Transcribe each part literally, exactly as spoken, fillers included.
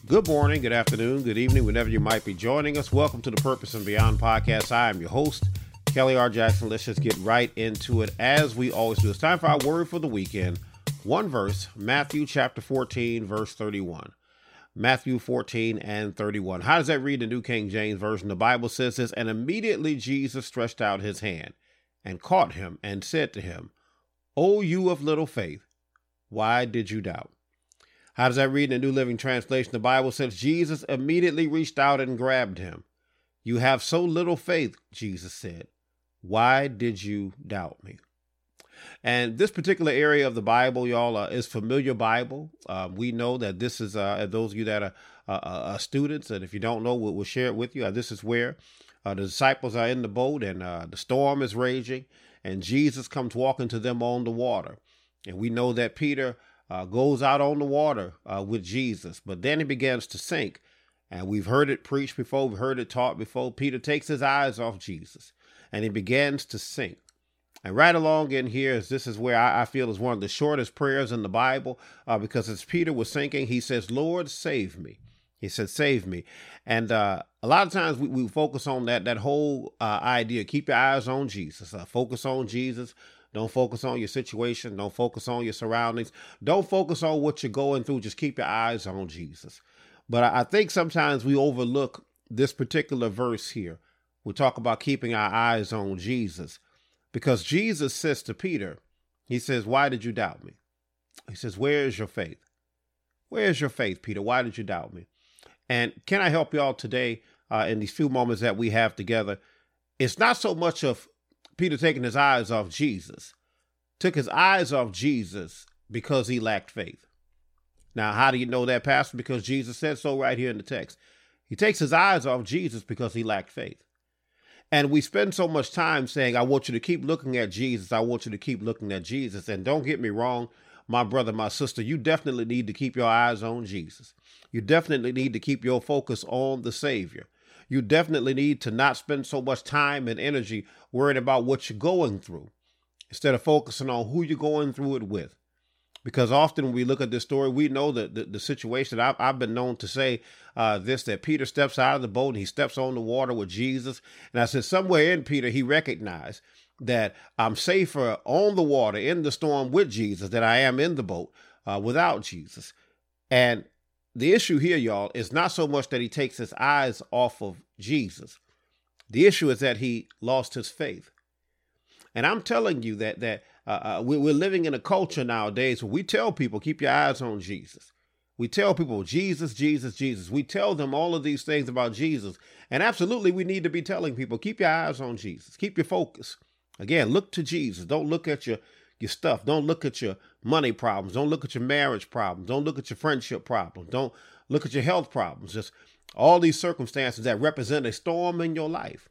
Good morning, good afternoon, good evening, whenever you might be joining us. Welcome to the Purpose and Beyond podcast. I am your host, Kelly R. Jackson. Let's just get right into it as we always do. It's time for our word for the weekend. One verse, Matthew chapter fourteen, verse thirty-one. Matthew fourteen and thirty-one. How does that read in the New King James Version? The Bible says this, and immediately Jesus stretched out his hand and caught him and said to him, O you of little faith, why did you doubt? How does that read in the New Living Translation? The Bible says Jesus immediately reached out and grabbed him. You have so little faith, Jesus said. Why did you doubt me? And this particular area of the Bible, y'all, uh, is familiar Bible. Uh, we know that this is, uh, those of you that are uh, uh, students, and if you don't know, we'll, we'll share it with you. Uh, this is where uh, the disciples are in the boat and uh, the storm is raging and Jesus comes walking to them on the water. And we know that Peter uh, goes out on the water uh, with Jesus, but then he begins to sink. And we've heard it preached before. We've heard it taught before. Peter takes his eyes off Jesus and he begins to sink. And right along in here, is this is where I, I feel is one of the shortest prayers in the Bible, uh, because as Peter was sinking, he says, Lord, save me. He said, save me. And uh, a lot of times we, we focus on that, that whole uh, idea. Keep your eyes on Jesus. Uh, focus on Jesus. Don't focus on your situation. Don't focus on your surroundings. Don't focus on what you're going through. Just keep your eyes on Jesus. But I, I think sometimes we overlook this particular verse here. We talk about keeping our eyes on Jesus. Because Jesus says to Peter, he says, why did you doubt me? He says, where is your faith? Where is your faith, Peter? Why did you doubt me? And can I help y'all today uh, in these few moments that we have together? It's not so much of Peter taking his eyes off Jesus. Took his eyes off Jesus because he lacked faith. Now, how do you know that, Pastor? Because Jesus said so right here in the text. He takes his eyes off Jesus because he lacked faith. And we spend so much time saying, I want you to keep looking at Jesus. I want you to keep looking at Jesus. And don't get me wrong, my brother, my sister, you definitely need to keep your eyes on Jesus. You definitely need to keep your focus on the Savior. You definitely need to not spend so much time and energy worrying about what you're going through instead of focusing on who you're going through it with. Because often when we look at this story, we know that the, the situation, I've, I've been known to say uh, this, that Peter steps out of the boat and he steps on the water with Jesus. And I said, somewhere in Peter, he recognized that I'm safer on the water in the storm with Jesus than I am in the boat uh, without Jesus. And the issue here, y'all, is not so much that he takes his eyes off of Jesus. The issue is that he lost his faith. And I'm telling you that, that Uh, uh, we, we're living in a culture nowadays where we tell people, keep your eyes on Jesus. We tell people, Jesus, Jesus, Jesus. We tell them all of these things about Jesus. And absolutely, we need to be telling people, keep your eyes on Jesus. Keep your focus. Again, look to Jesus. Don't look at your, your stuff. Don't look at your money problems. Don't look at your marriage problems. Don't look at your friendship problems. Don't look at your health problems. Just all these circumstances that represent a storm in your life.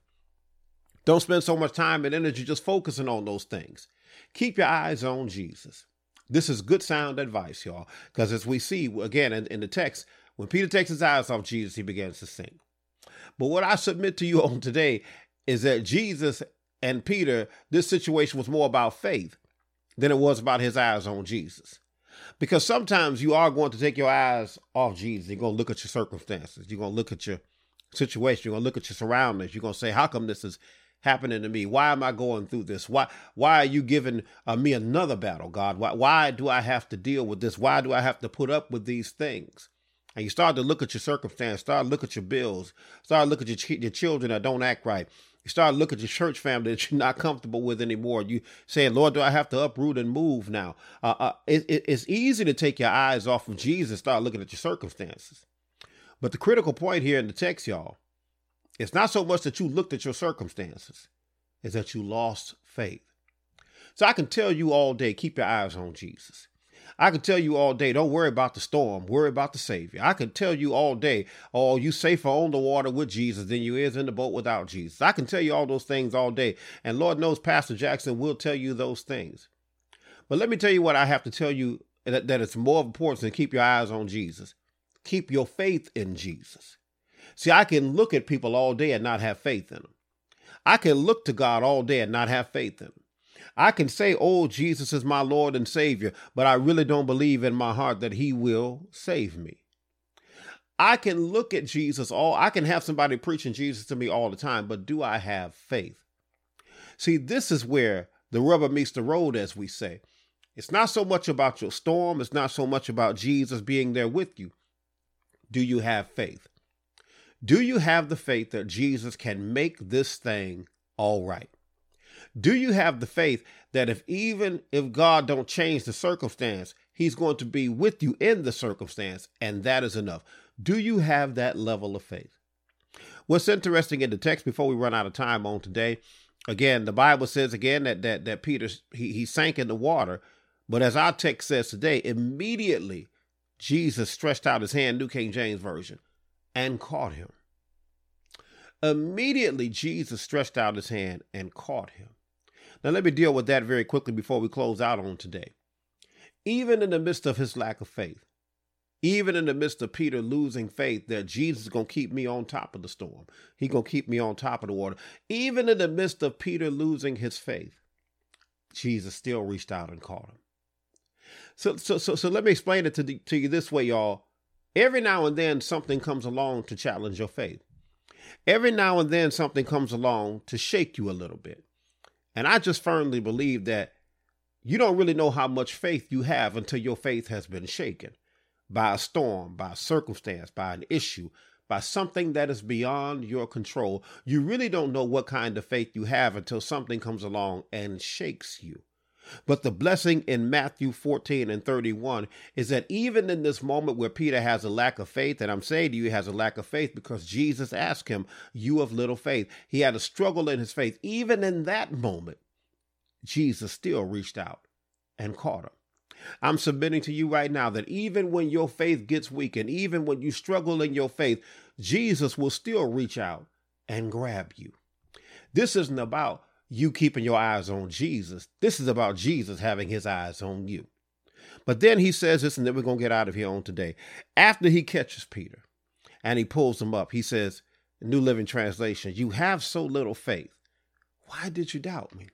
Don't spend so much time and energy just focusing on those things. Keep your eyes on Jesus. This is good sound advice, y'all, because as we see, again, in, in the text, when Peter takes his eyes off Jesus, he begins to sink. But what I submit to you on today is that Jesus and Peter, this situation was more about faith than it was about his eyes on Jesus. Because sometimes you are going to take your eyes off Jesus. You're going to look at your circumstances. You're going to look at your situation. You're going to look at your surroundings. You're going to say, how come this is happening to me? Why am I going through this? Why, why are you giving uh, me another battle, God? Why, why do I have to deal with this? Why do I have to put up with these things? And you start to look at your circumstance, start to look at your bills, start to look at your, ch- your children that don't act right. You start to look at your church family that you're not comfortable with anymore. You say, Lord, do I have to uproot and move now? Uh, uh, it, it, it's easy to take your eyes off of Jesus and start looking at your circumstances. But the critical point here in the text, y'all, it's not so much that you looked at your circumstances, it's that you lost faith. So I can tell you all day, keep your eyes on Jesus. I can tell you all day, don't worry about the storm, worry about the Savior. I can tell you all day, oh, you safer on the water with Jesus than you is in the boat without Jesus. I can tell you all those things all day. And Lord knows Pastor Jackson will tell you those things. But let me tell you what I have to tell you, that, that it's more important than keep your eyes on Jesus. Keep your faith in Jesus. See, I can look at people all day and not have faith in them. I can look to God all day and not have faith in him. I can say, oh, Jesus is my Lord and Savior, but I really don't believe in my heart that he will save me. I can look at Jesus all, I can have somebody preaching Jesus to me all the time, but do I have faith? See, this is where the rubber meets the road, as we say. It's not so much about your storm. It's not so much about Jesus being there with you. Do you have faith? Do you have the faith that Jesus can make this thing all right? Do you have the faith that if even if God don't change the circumstance, he's going to be with you in the circumstance, and that is enough? Do you have that level of faith? What's interesting in the text before we run out of time on today, again, the Bible says again that that that Peter, he, he sank in the water, but as our text says today, immediately Jesus stretched out his hand, New King James Version, and caught him. Immediately Jesus stretched out his hand and caught him. Now let me deal with that very quickly before we close out on today. Even in the midst of his lack of faith, even in the midst of Peter losing faith that Jesus is going to keep me on top of the storm, he's going to keep me on top of the water. Even in the midst of Peter losing his faith, Jesus still reached out and caught him. So, so, so, so let me explain it to, the, to you this way, y'all. Every now and then something comes along to challenge your faith. Every now and then something comes along to shake you a little bit. And I just firmly believe that you don't really know how much faith you have until your faith has been shaken by a storm, by a circumstance, by an issue, by something that is beyond your control. You really don't know what kind of faith you have until something comes along and shakes you. But the blessing in Matthew fourteen and thirty-one is that even in this moment where Peter has a lack of faith, and I'm saying to you, he has a lack of faith because Jesus asked him, you of little faith. He had a struggle in his faith. Even in that moment, Jesus still reached out and caught him. I'm submitting to you right now that even when your faith gets weak and even when you struggle in your faith, Jesus will still reach out and grab you. This isn't about you keeping your eyes on Jesus. This is about Jesus having his eyes on you. But then he says this, and then we're going to get out of here on today. After he catches Peter and he pulls him up, he says, New Living Translation, you have so little faith. Why did you doubt me?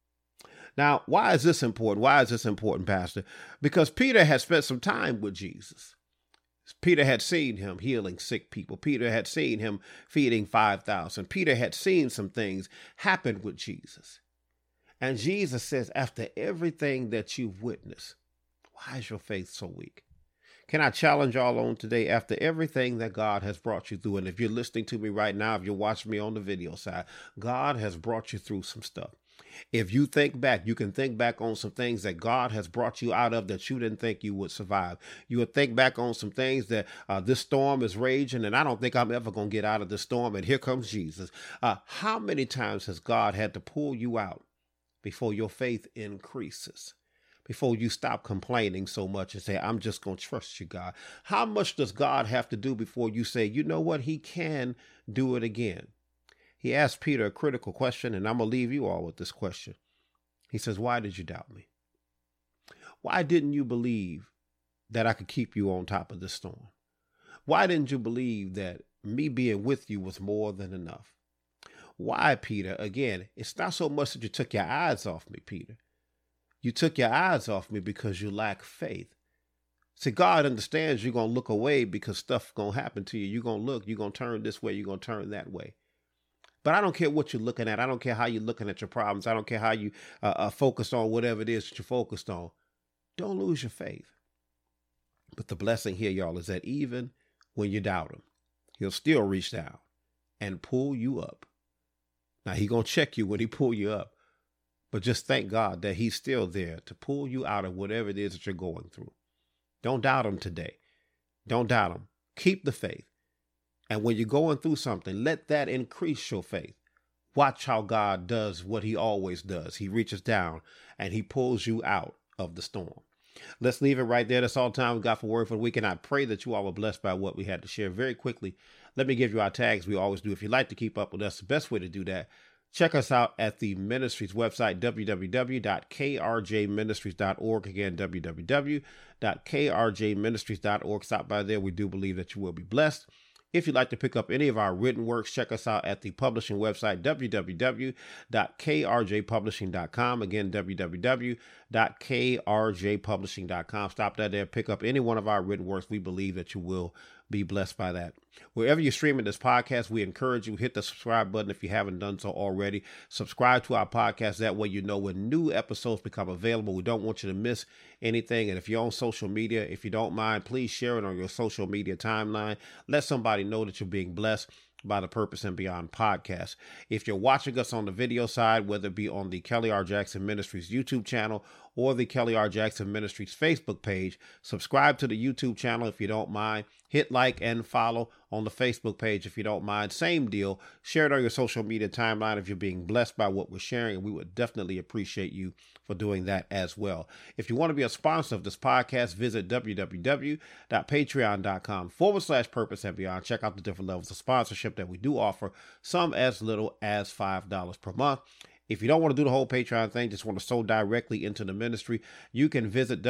Now, why is this important? Why is this important, Pastor? Because Peter had spent some time with Jesus. Peter had seen him healing sick people. Peter had seen him feeding five thousand. Peter had seen some things happen with Jesus. And Jesus says, after everything that you've witnessed, why is your faith so weak? Can I challenge y'all on today, after everything that God has brought you through? And if you're listening to me right now, if you're watching me on the video side, God has brought you through some stuff. If you think back, you can think back on some things that God has brought you out of that you didn't think you would survive. You would think back on some things that uh, this storm is raging and I don't think I'm ever going to get out of this storm. And here comes Jesus. Uh, how many times has God had to pull you out before your faith increases? Before you stop complaining so much and say, I'm just going to trust you, God. How much does God have to do before you say, you know what? He can do it again. He asked Peter a critical question, and I'm going to leave you all with this question. He says, why did you doubt me? Why didn't you believe that I could keep you on top of the storm? Why didn't you believe that me being with you was more than enough? Why, Peter? Again, it's not so much that you took your eyes off me, Peter. You took your eyes off me because you lack faith. See, God understands you're going to look away because stuff's going to happen to you. You're going to look, you're going to turn this way, you're going to turn that way. But I don't care what you're looking at. I don't care how you're looking at your problems. I don't care how you uh, are focused on whatever it is that you're focused on. Don't lose your faith. But the blessing here, y'all, is that even when you doubt him, he'll still reach down and pull you up. Now, he's going to check you when he pull you up. But just thank God that he's still there to pull you out of whatever it is that you're going through. Don't doubt him today. Don't doubt him. Keep the faith. And when you're going through something, let that increase your faith. Watch how God does what he always does. He reaches down and he pulls you out of the storm. Let's leave it right there. That's all the time we got for Word for the Week. And I pray that you all were blessed by what we had to share. Very quickly, let me give you our tags we always do. If you'd like to keep up with us, the best way to do that, check us out at the ministry's website, w w w dot k r j ministries dot org. Again, w w w dot k r j ministries dot org. Stop by there. We do believe that you will be blessed. If you'd like to pick up any of our written works, check us out at the publishing website, w w w dot k r j publishing dot com. Again, w w w dot k r j publishing dop com. Stop that there. Pick up any one of our written works. We believe that you will be blessed by that. Wherever you're streaming this podcast, we encourage you, hit the subscribe button if you haven't done so already. Subscribe to our podcast. That way you know when new episodes become available. We don't want you to miss anything. And if you're on social media, if you don't mind, please share it on your social media timeline. Let somebody know that you're being blessed by the Purpose and Beyond podcast. If you're watching us on the video side, whether it be on the Kelly R. Jackson Ministries YouTube channel or the Kelly R. Jackson Ministries Facebook page, subscribe to the YouTube channel if you don't mind. Hit like and follow on the Facebook page if you don't mind. Same deal. Share it on your social media timeline if you're being blessed by what we're sharing. And we would definitely appreciate you for doing that as well. If you want to be a sponsor of this podcast, visit www.patreon.com forward slash purpose and beyond. Check out the different levels of sponsorship that we do offer, some as little as five dollars per month. If you don't want to do the whole Patreon thing, just want to sow directly into the ministry, you can visit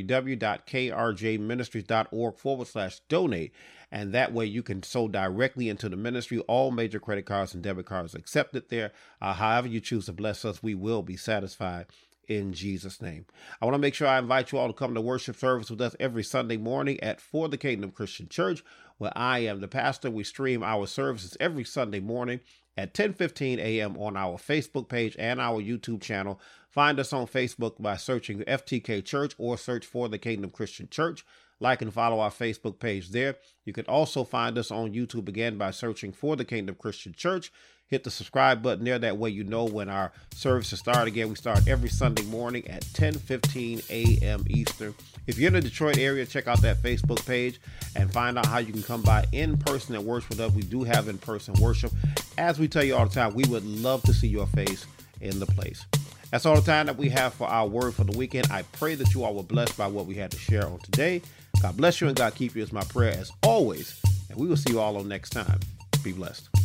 www.krjministries.org forward slash donate. And that way you can sow directly into the ministry. All major credit cards and debit cards accepted there. Uh, however you choose to bless us, we will be satisfied in Jesus' name. I want to make sure I invite you all to come to worship service with us every Sunday morning at For the Kingdom Christian Church, where I am the pastor. We stream our services every Sunday morning at ten fifteen a.m. on our Facebook page and our YouTube channel. Find us on Facebook by searching F T K Church or search For the Kingdom Christian Church. Like and follow our Facebook page there. You can also find us on YouTube again by searching For the Kingdom Christian Church. Hit the subscribe button there. That way you know when our services start again. We start every Sunday morning at ten fifteen a.m. Eastern. If you're in the Detroit area, check out that Facebook page and find out how you can come by in person and worship with us. We do have in-person worship. As we tell you all the time, we would love to see your face in the place. That's all the time that we have for our word for the weekend. I pray that you all were blessed by what we had to share on today. God bless you and God keep you is my prayer as always. And we will see you all on next time. Be blessed.